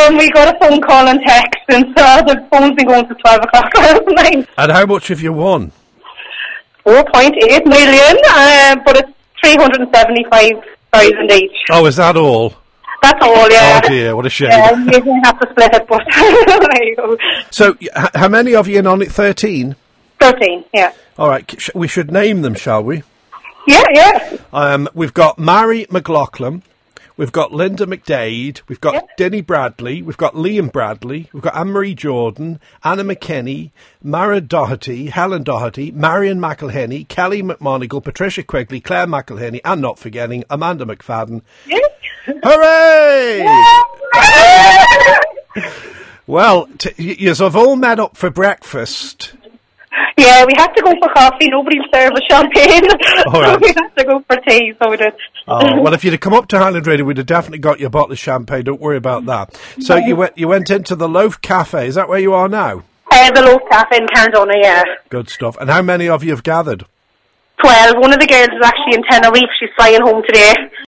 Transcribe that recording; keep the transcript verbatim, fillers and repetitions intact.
Um, we got a phone call and text, and so the phone's been going to twelve o'clock last night. And how much have you won? four point eight million, uh, but it's three hundred seventy-five thousand each. Oh, is that all? That's all, yeah. Oh dear, what a shame. Yeah, you're going to have to split it, but there you go. So, h- how many of you in on it? thirteen? thirteen, yeah. All right, sh- we should name them, shall we? Yeah, yeah. Um, we've got Mary McLaughlin, we've got Linda McDade, we've got Yep. Denny Bradley, we've got Liam Bradley, we've got Anne-Marie Jordan, Anna McKinney, Mara Doherty, Helen Doherty, Marion McElhenney, Kelly McMonigal, Patricia Quigley, Claire McElhenney, and not forgetting Amanda McFadden. Yeah. Hooray! Well, t- y- yous have all met up for breakfast. Yeah, we had to go for coffee. Nobody served us champagne. All right. So we had to go for tea, so we did. Oh, well, if you'd have come up to Highland Radio, we'd have definitely got you a bottle of champagne. Don't worry about that. So you went you went into the Loaf Cafe. Is that where you are now? Uh, the Loaf Cafe in Candona, yeah. Good stuff. And how many of you have gathered? Twelve. One of the girls is actually in Tenerife. She's flying home today.